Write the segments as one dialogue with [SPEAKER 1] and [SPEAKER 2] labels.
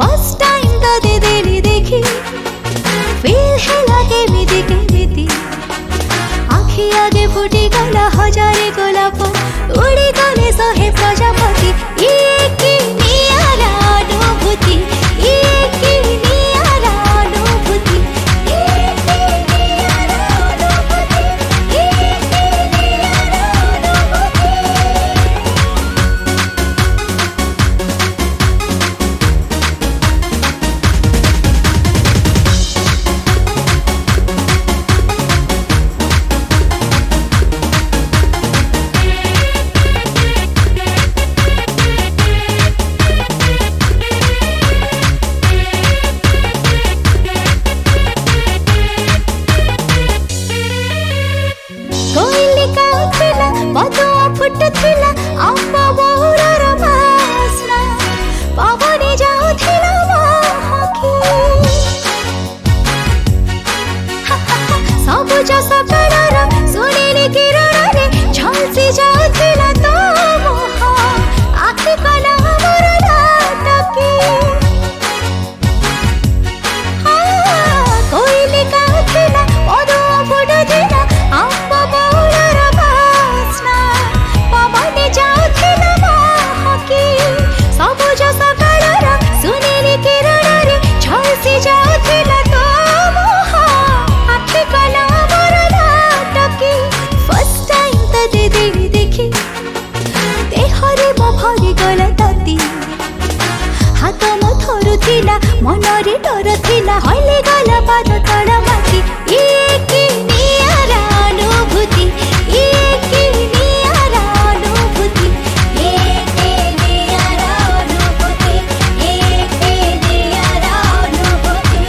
[SPEAKER 1] First time तो दे देली देखी feel हेला केमिति आखि आगे फुटी गला हजारे गोलाप उड़ी गले सहे प्रजापति ये की नियारा अनुभूति ये की नियारा अनुभूति ये की नियारा अनुभूति ये की नियारा अनुभूति। मधुआ फुटुथिला अम्ब बहुरर बास्ना पवने जाउथिला महकी सबुज सपनार सोनेली किरणरे झलसी जाउथिला तो मोह आखि कला मोर नाटकी कोइली गाउथिला मधुआ फुटुथिला अम्ब बहुरर सबुज सकाळर सुनेली किरणरे झलसी जाउथिला तो मोह आखि कला मोर नाटकी फर्स्ट टाइम तो दे देली देखी देहरे मो भरी गला ताती हाथ मो थरुथिला मनरे डर थिला हले गला पाद तळ माटी ये की नियारा अनुभूति ये की नियारा अनुभूति ये की नियारा अनुभूति ये की नियारा अनुभूति।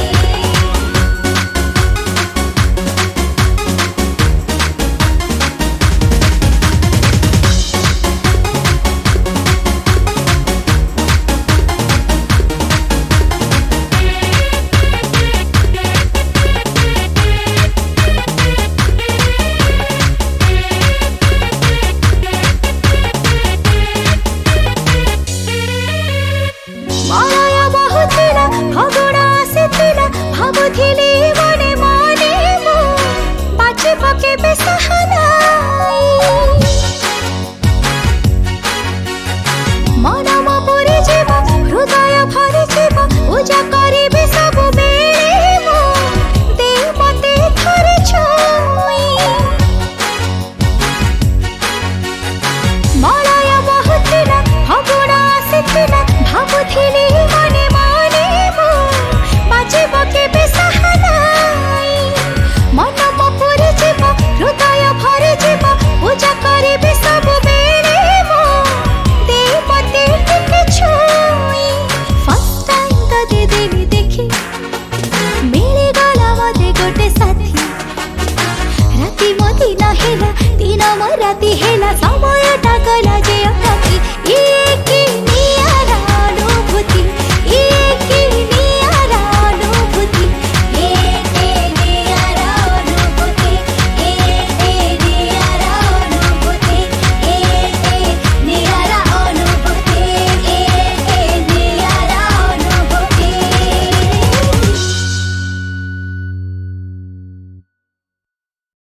[SPEAKER 1] माया बहुथिला फगुण आसिथिला भाबुथिली मने मने मो बाची पकेबे सहानाई मन मो पुरी जीव हृदय भरी जीव पूजा करिबे सब बेले मो दे मते थरे छुई माया बहुथिला फगुण आसिथिला भाबुथिली